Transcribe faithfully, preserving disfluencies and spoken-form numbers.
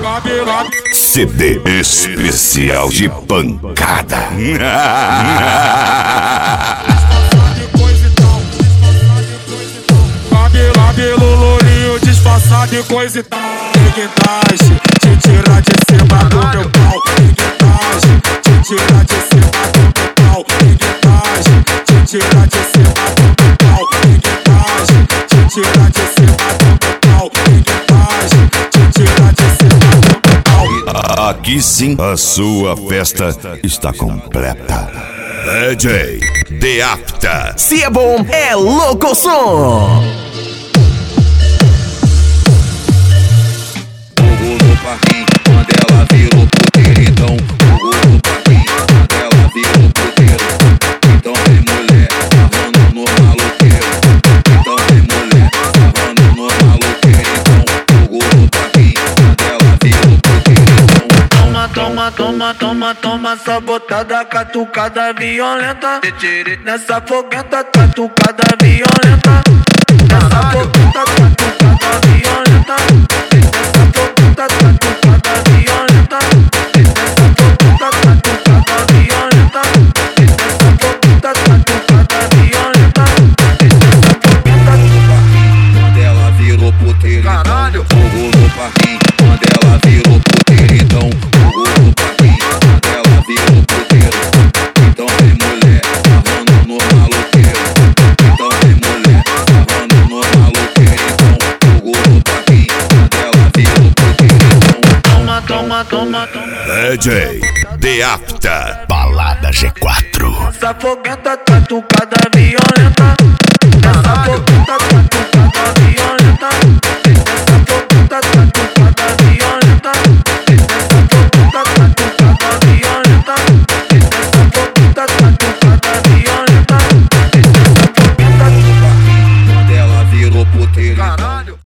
C D especial de pancada. Cabelo lourinho disfarçado de coisa e tal. Dignidade, te tirar de cima do meu pau. Dignidade, te tirar de cima do meu pau. Dignidade, te tirar de cima do meu pau. Dignidade, te tirar de cima do meu pau. Dignidade, te tirar de cima do meu pau. Aqui sim, a sua festa está completa. D J Deapta. Se é bom, é louco som. No parquinho, quando ela virou puteiro, então fogo no parquinho, quando ela virou puteiro. Então tem mulher sarrando no maloqueiro. Então tem mulher sarrando no maloqueiro. Então fogo no parquinho, quando ela virou puteiro. Toma, toma, toma, toma, toma, sabotada, catucada violenta. Nessa fogueta, catucada violenta. Nessa fogueta, catucada violenta. Nessa fogueta, catucada violenta. Nessa fogueta, catucada violenta. Nessa fogueta, catucada violenta. Nessa fogueta, quando ela virou puteiro. Caralho! Fogo no parquinho, quando ela virou puteiro. Então fogo no parquinho, quando ela virou puteiro. Então tem mulher sarrando no maloqueiro. Então tem mulher sarrando no maloqueiro. Então fogo no parquinho, quando ela virou puteiro. Toma, toma, toma, toma. D J Deapta. Balada G quatro. Essa fogueta, catucada violenta. Essa fogueta, catucada